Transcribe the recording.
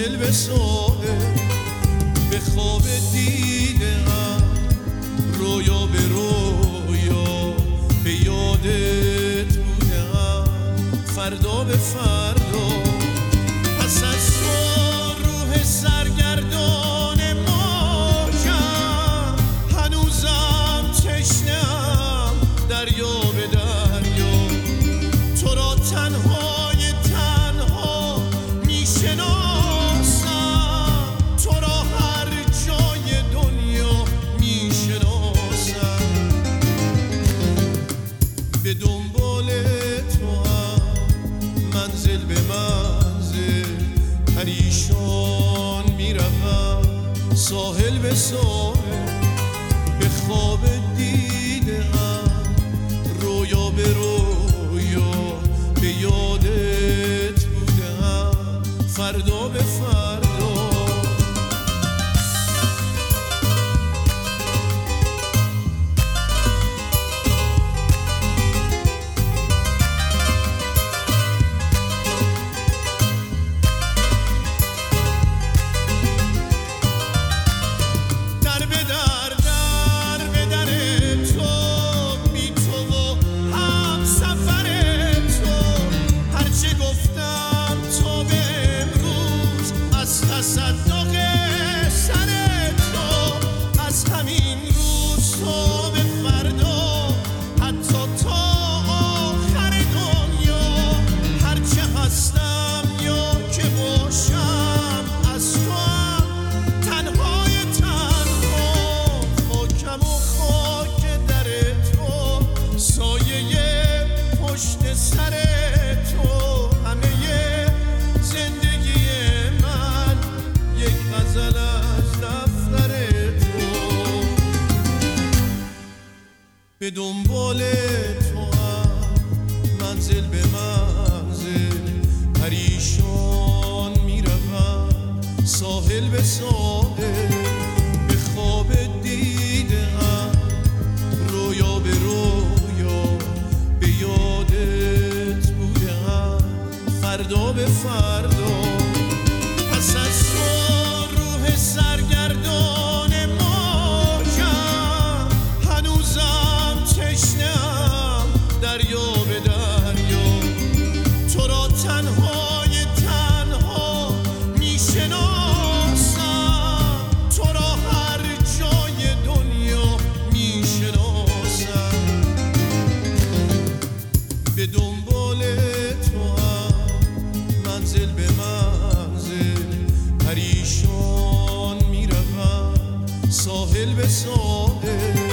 ساحل به ساحل، به خواب دیدم رویا به رویا، به یادت بودم فردا به فردا. پس از تو روح سرگردان موجم، هنوزم تشنه‌ام دریا به دریا. تو را تنهای تنها میشناسم، تو را هر جای دنیا میشناسم. به دنبال تو هم منزل به منزل، پریشان میروم ساحل به ساحل، به خواب دیدم رویا به رویا، به یادت بودم فردا به فردا. تصدق سر تو از همین روز تا به فردا، حتی تا آخر دنیا. هرچه هستم یا که باشم از تو هم تنهای تنها، خاکم و خاک در تو، سایه پشت سر تو. همه زندگی من یک غزل از دفتر تو، به دنبال تو هم منزل به منزل، پریشان میروم ساحل به ساحل، به خواب دیدم رویا به رویا، به یادت بودم فردا به فردا. پس از تو روح سرگردان موجم، هنوزم تشنه‌ام دریا به دریا. تو را تنهای تنها میشناسم، تو را هر جای دنیا میشناسم. به دنبال تو هم منزل به منزل، پریشان میروم ساحل به ساحل،